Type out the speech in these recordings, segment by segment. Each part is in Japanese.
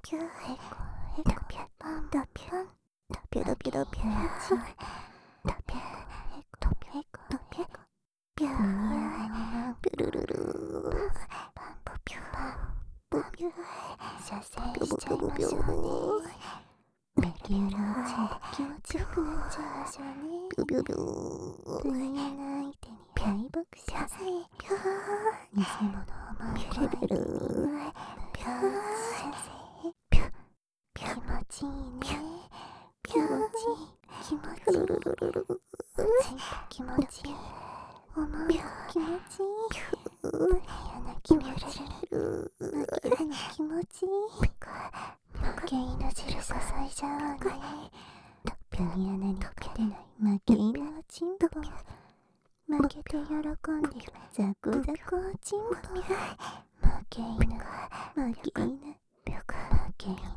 キューヘコヘコピュパンドピュンドピュドピュドピューチドピュヘコドピュヘコドピュヘコピューピュルルルパンポピュパンポピュー射精しちゃいましょうね。メキュラー気持ちよくなっちゃいましょうね。ピュピュピュー何気ない手に敗北しなさい。ピュー偽物を守るピュルルルピュー射精ピュ気持ちいいね。気持ちいい気持ちいい気持ちいい思う気持ちいい嫌な気持ちいい嫌な気持ちいい負け犬汁こそいじゃうね。ピュニアナに勝てない負け犬はチンポ負けて喜んでるザクザクおチンポ負け犬負け犬負け犬負け犬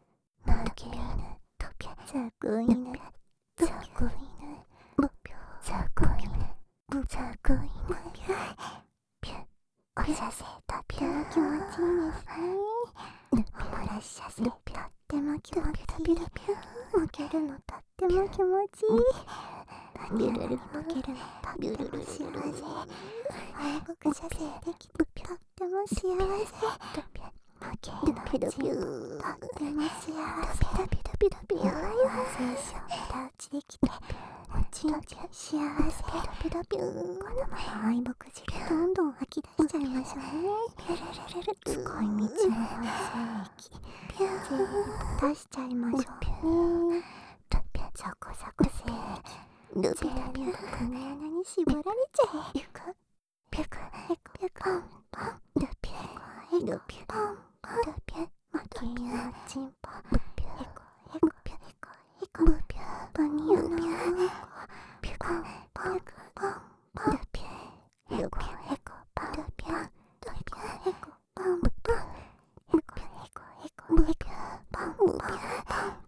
ザク犬ザク犬ザク犬ザク犬ピュお射精とピュ気持ちいいですね。おらし射精とっても気持ちいい。負けるのとっても気持ちいい。負けるのとっても幸せ。敗北射精できてとっても幸せ。負けるのとっても幸せ。精子を枝打ちできておちんちん幸せ。このまま敗北汁どんどん吐き出しちゃいましょうね。使い道のない精液全部出しちゃいましょうね。ザコザコ精液全部この穴に絞られちゃえ。ピュクピュクヘコピュコンポンドピュヘコピュポンポンドピュ負け犬のチンポピュヘコヘコピュヘコヘコピュバニラのピュコポンポンポンドピュヘコヘコポンドピュドピュヘコポンポンヘコヘコヘコポンポンポン